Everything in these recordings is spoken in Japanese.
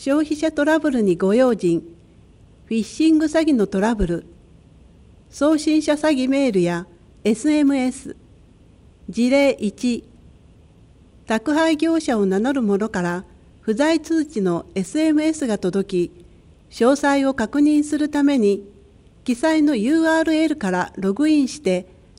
消費者トラブルにご用心、フィッシング詐欺のトラブル、送信者詐欺メールや SMS、事例1、宅配業者を名乗る者から不在通知の SMS が届き、詳細を確認するために、記載の URL からログインして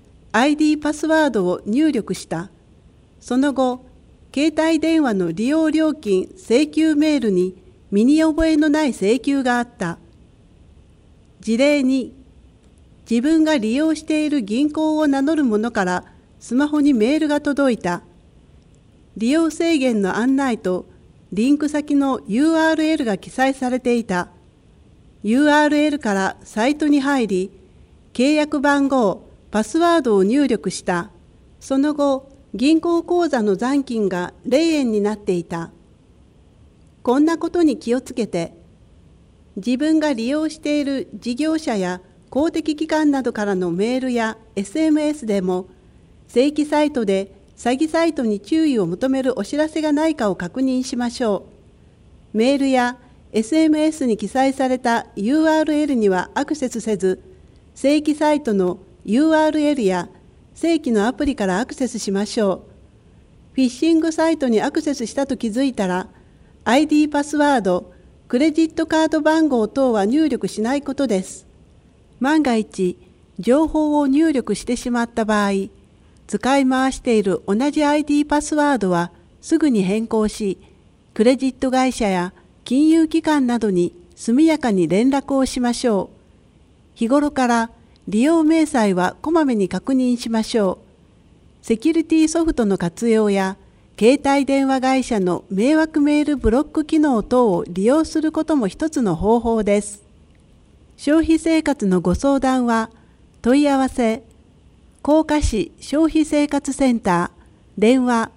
、ID パスワードを入力した。その後、携帯電話の利用料金請求メールに身に覚えのない請求があった。事例2、自分が利用している銀行を名乗る者からスマホにメールが届いた。利用制限の案内とリンク先の URL が記載されていた。URL からサイトに入り、契約番号、パスワードを入力した。その後、銀行口座の残金が0円になっていた。こんなことに気をつけて、自分が利用している事業者や公的機関などからのメールや SMS でも、正規サイトで詐欺サイトに注意を求めるお知らせがないかを確認しましょう。メールや SMS に記載された URL にはアクセスせず、正規サイトの URL や正規のアプリからアクセスしましょう。フィッシングサイトにアクセスしたと気づいたら、ID パスワード、クレジットカード番号等は入力しないことです。万が一、情報を入力してしまった場合、使い回している同じ ID パスワードはすぐに変更し、クレジット会社や金融機関などに速やかに連絡をしましょう。日頃から利用明細はこまめに確認しましょう。セキュリティソフトの活用や、携帯電話会社の迷惑メールブロック機能等を利用することも一つの方法です。消費生活のご相談は、問い合わせ、甲賀市消費生活センター、電話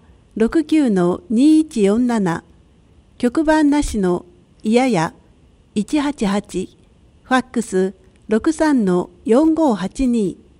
69-2147、局番なしのいやや188、ファックス 63-4582